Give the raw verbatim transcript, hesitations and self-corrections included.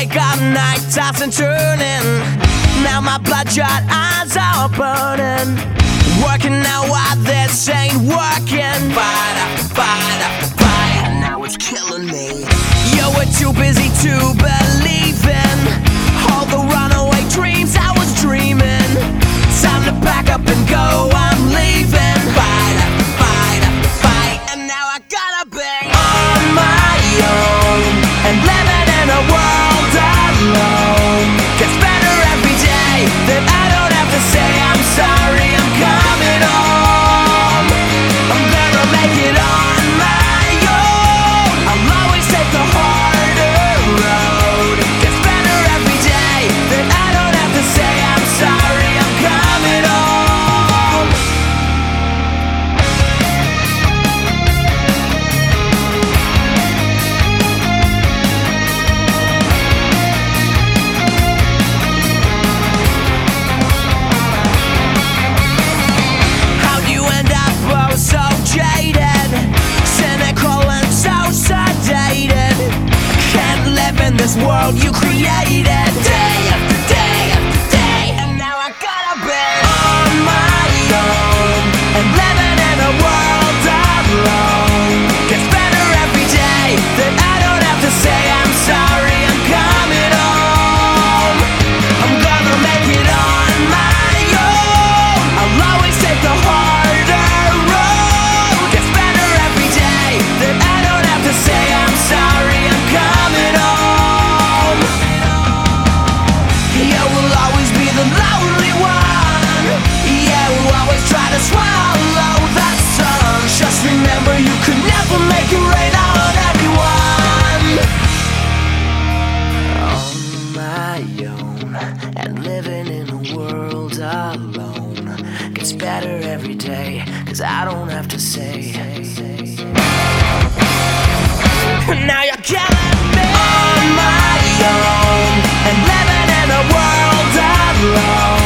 awake all night, tossing, turning. Now my bloodshot eyes are burning. Working out why this ain't working. Fight after fight after fight, and now it's killing me. You were too busy to believe in all the runaway dreams I was dreaming. Time to pack up and go, I'm leaving. Fight after fight after fight, and now I gotta be on my own and living in a world alone. Gets better every day, that I don't have to say I'm sorry, I'm coming home. I'm gonna make it on my own. I'll always take the harder road. Gets better every day, that I don't have to say I'm sorry, I'm coming home. How'd you end up oh so jaded, cynical and so sedated? Can't live in this world you created. Day after day after day, and now I gotta be on my own and living in a world alone. Gets better every day, that I don't have to say I'm sorry, I'm coming home. I'm gonna make it on my own. I'll always take the harder road. Gets better every day, that I don't have to say I'm sorry, I'm coming home. You will always be the lonely one. You will always try to swallow the sun. Just remember, you could never make it rain on everyone. On my own and living in a world alone. Gets better every day, cause I don't have to say. Now you're killing me on my own and living in a world alone.